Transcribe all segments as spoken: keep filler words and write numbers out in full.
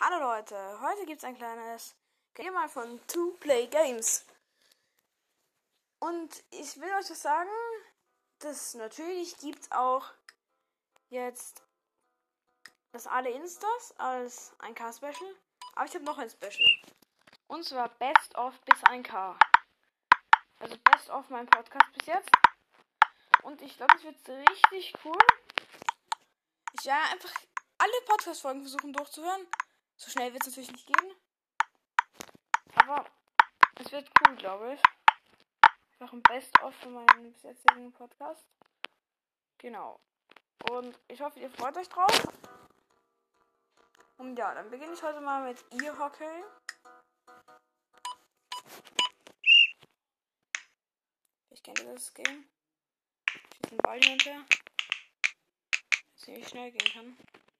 Hallo Leute, heute gibt es ein kleines Thema von Two Play Games. Und ich will euch das sagen, dass natürlich gibt es auch jetzt das alle Instas als ein K-Special. Aber ich habe noch ein Special. Und zwar Best of bis ein K. Also Best of mein Podcast bis jetzt. Und ich glaube, es wird richtig cool. Ich werde einfach alle Podcast-Folgen versuchen durchzuhören. So schnell wird es natürlich nicht gehen. Aber es wird cool, glaube ich. Einfach ein Best-of für meinen bis jetzigen Podcast. Genau. Und ich hoffe, ihr freut euch drauf. Und ja, dann beginne ich heute mal mit E-Hockey. Ich kenne das Game. Ich schieße einen Ball hinterher. Das ziemlich schnell gehen kann.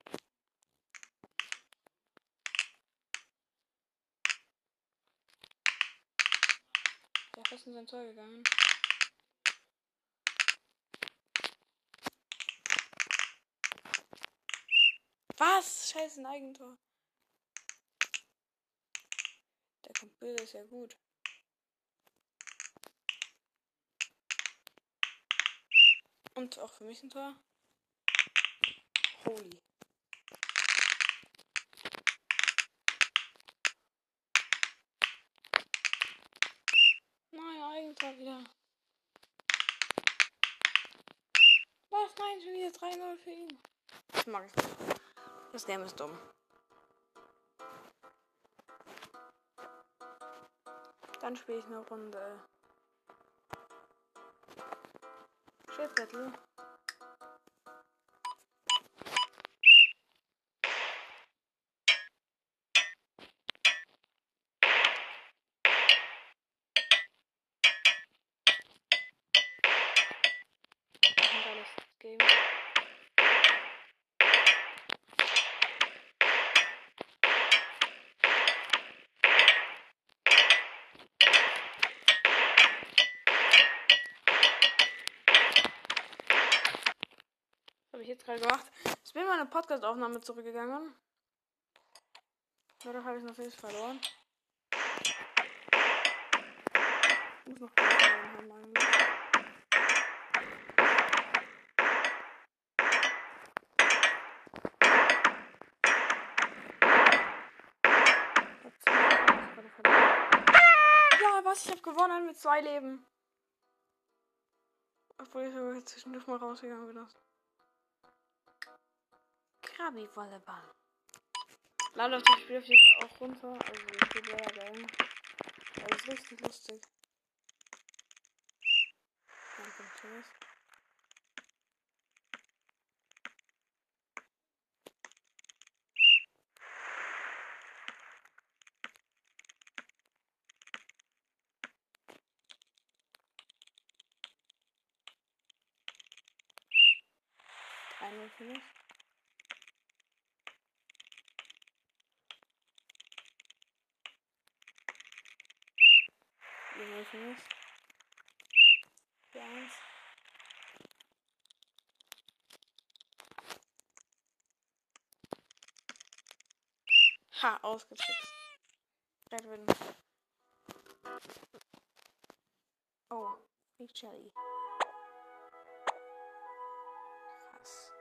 Der ist fast in sein Tor gegangen. Was? Scheiße, ein Eigentor. Der Computer ist ja gut. Und auch für mich ein Tor. Holy. Nein, Eigentor wieder. Was? Nein, schon wieder drei null für ihn. Das mag ich nicht. Das Game ist dumm. Dann spiele ich eine Runde Shit Battle. Ein geiles Game. Was habe ich jetzt gerade gemacht? Ich bin meine Podcast-Aufnahme zurückgegangen. Dadurch habe ich natürlich verloren. Ich muss noch verloren haben eigentlich. Ja, was? Ich habe gewonnen mit zwei Leben. Obwohl ich sogar zwischendurch mal rausgegangen bin. Krabi-Volleyball. Leider auf das Spiel auf jetzt auch runter. Also ich spiele sehr geil. Das ist richtig lustig. Danke, tschüss. drei null für mich. vier null für mich. vier eins. Ha, ausgetrickst. Red Win. Oh, Big Jelly. Krass.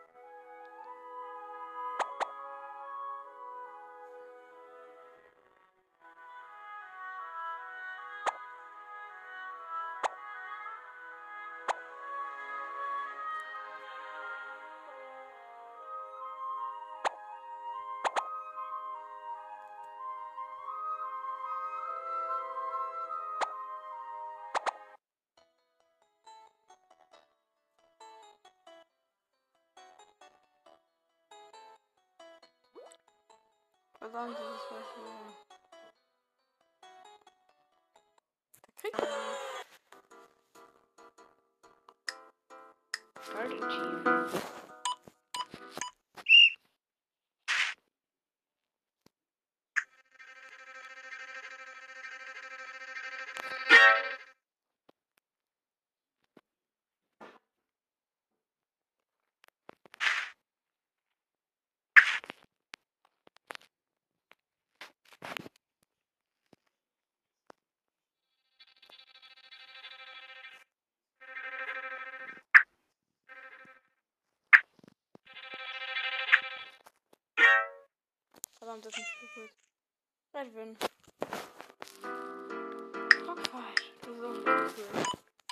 Verdammt, das ist voll schwer. Der kriegt Gold achieved. Verdammt, das ist nicht so gut. Red Win. Cockfight. Das ist auch cool.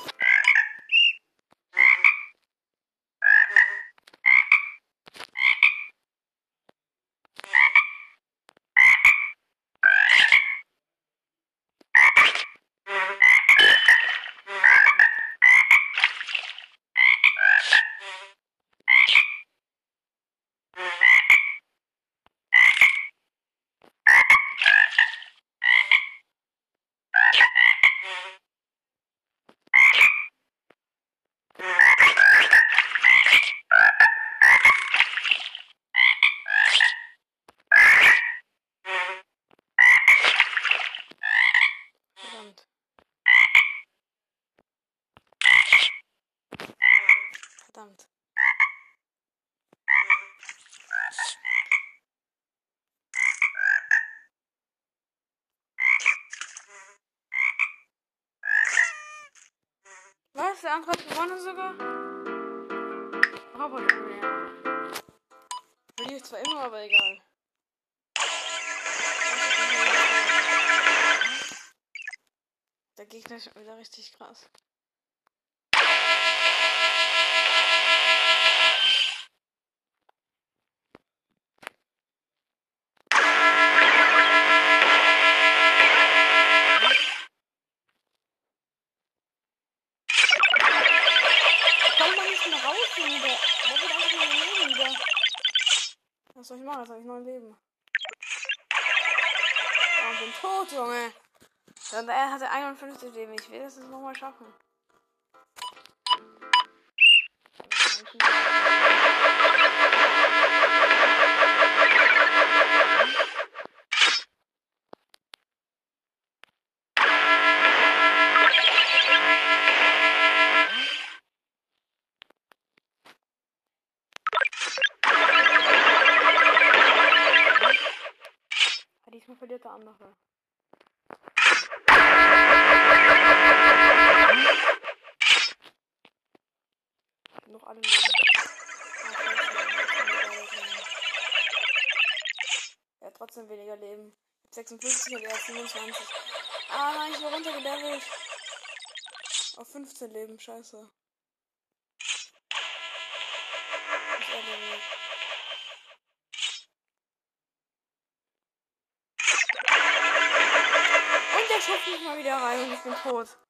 Verdammt. Was? Der andere hat gewonnen sogar? Aber ja. Verliere ich zwar immer, aber egal. Der Gegner ist schon wieder richtig krass. Was soll ich machen? Jetzt habe ich neun Leben. Oh, ich bin tot, Junge. Dann er hatte einundfünfzig Leben. Ich will das jetzt nochmal schaffen. Diesmal verliert der andere. Noch alle Leben. Er hat trotzdem weniger Leben. sechsundfünfzig und er hat siebenundzwanzig. Ah nein, ich war runtergelevelt. Auf fünfzehn Leben, scheiße. Ich erledigt. Und der schubst mich mal wieder rein und ich bin tot.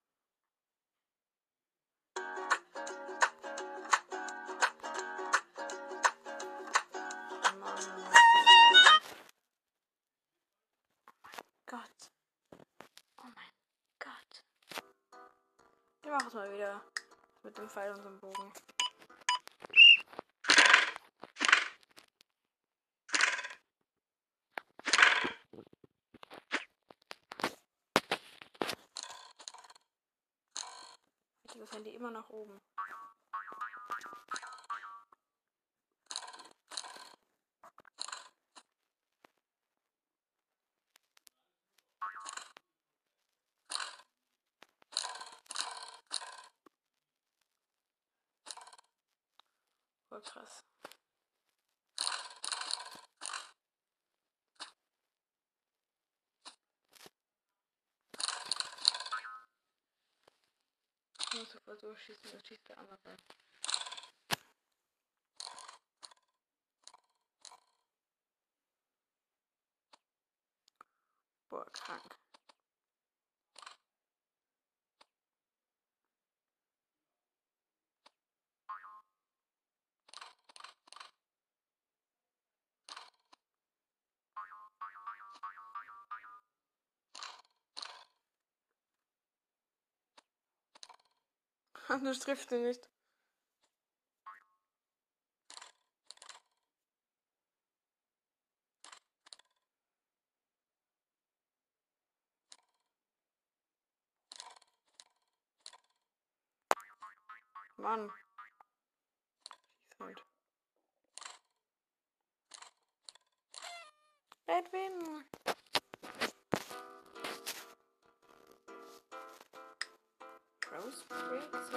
Wir machen es mal wieder mit dem Pfeil und dem Bogen. Ich das Handy immer nach oben. Voll krass. Ich muss sofort durchschießen, das schießt der andere. Boah, krank. Das trifft ihn nicht. Mann. Schieß halt. Edwin. Rose Breaks.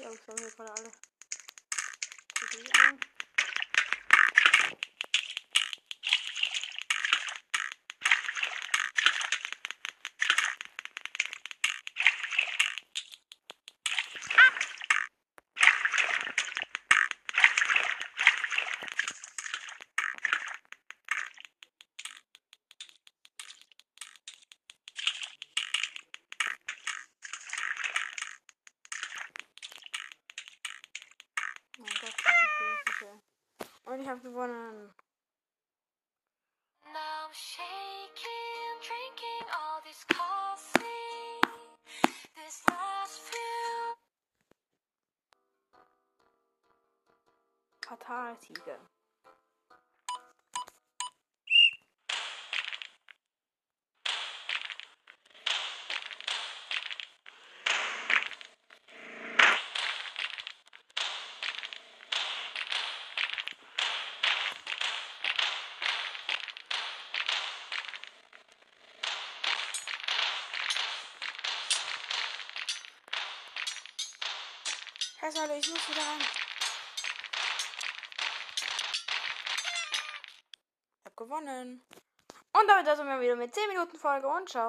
Ja, ich habe hier gerade alle. Oh Gott, okay. Und ich habe gewonnen. Now I'm shaking, drinking all this coffee. This last few. Katar-Tiger. Scheiße, Leute, ich muss wieder rein. Ich hab gewonnen. Und damit sind wir wieder mit zehn Minuten Folge und ciao.